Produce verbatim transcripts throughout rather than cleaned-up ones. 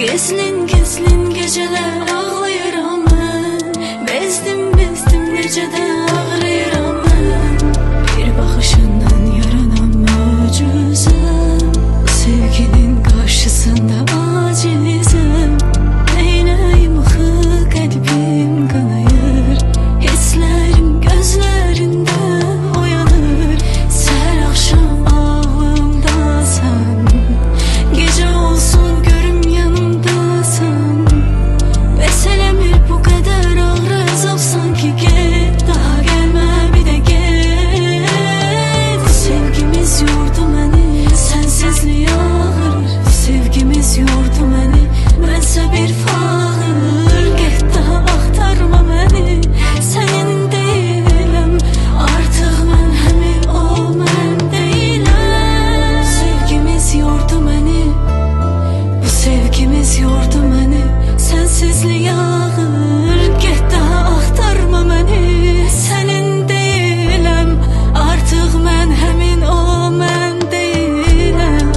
Gizlin gizlin geceler ağlayıram ben. Bezdim bezdim necede ağrıyıram ben. Bir bakışından yaranan mucizem. Bu sevginin karşısında acizem. Neyneyim axı kalbim kanayır. Hislerim gözlerinde uyanır. Ser akşam ağlımdasan. Gece olsun görüm yanımdasan. Meselemir bu kadar ağır azap sanki get. Daha gelme bir de gel. Bu sevgimiz yordu beni, sensizliğe ağır. Sevgimiz yordu beni, bense bir fağır. Get daha axtarma beni, senin değilim. Artık ben hemin o ben değilim. Sevgimiz yordu beni, bu sevgimiz yordu beni, sensizliğe ağır. Get daha axtarma beni, senin değilim. Artık ben hemin o ben değilim.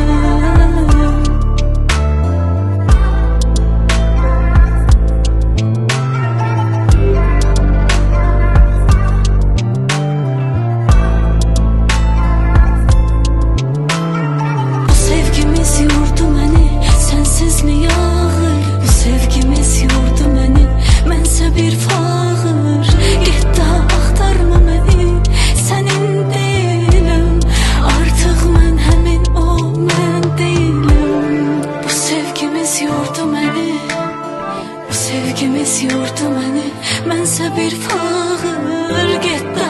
Bu sevgimiz yordu beni, sensizliğe ağır. Bu sevgimiz yordu beni, bense bir fağır. Get daha axtarma beni, senin değilim. Artık ben hemin o ben değilim. Bu sevgimiz yordu beni, bu sevgimiz yordu beni, bense bir fağır. Get